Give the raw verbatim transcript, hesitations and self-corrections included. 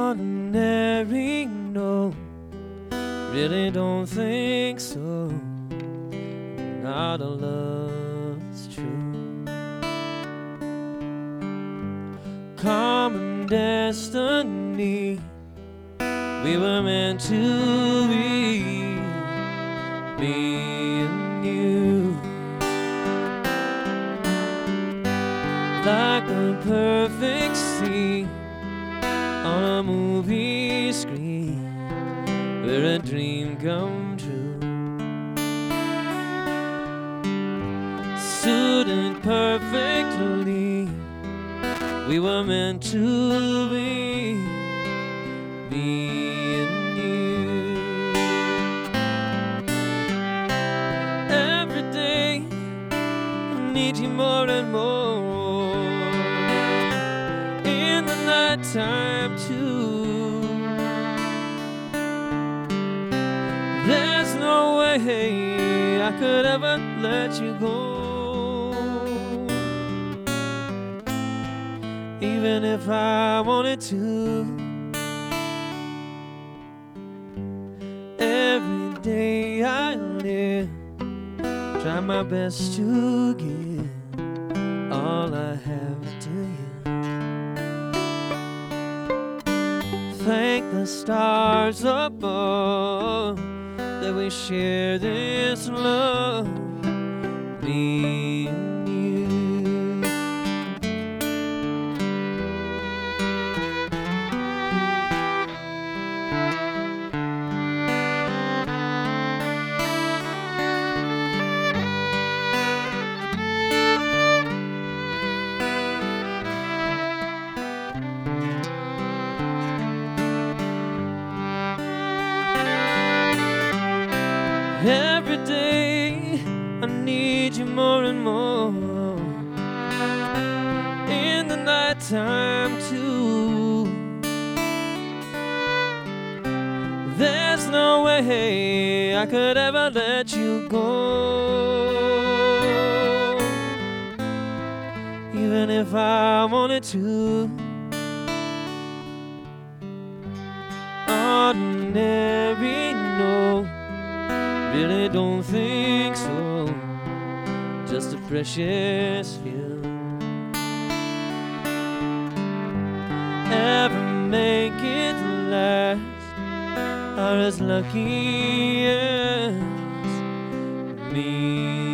Ordinary, no, really don't think so. Not all love's true. Common destiny, we were meant to be, me and you. Like a perfect scene on a movie screen, where a dream come true. Suited perfectly, we were meant to be, me and you. Every day I need you more and more, in the night time too. There's no way I could ever let you go, even if I wanted to. Every day I live, try my best to give all I have to you. Thank the stars above that we share this love, me and you. Every day I need you more and more, in the night time too. There's no way I could ever let you go, even if I wanted to. Ordinary, no, really don't think so. Just a precious few. Ever make it last are as lucky as me.